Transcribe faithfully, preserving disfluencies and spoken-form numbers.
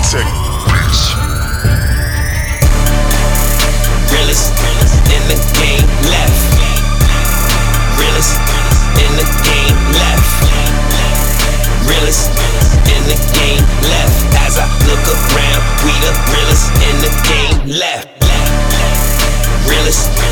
Tech Beats. Realest in the game left. Realest in the game left. Realest in the game left. As I look around, we the realest in the game left. Realest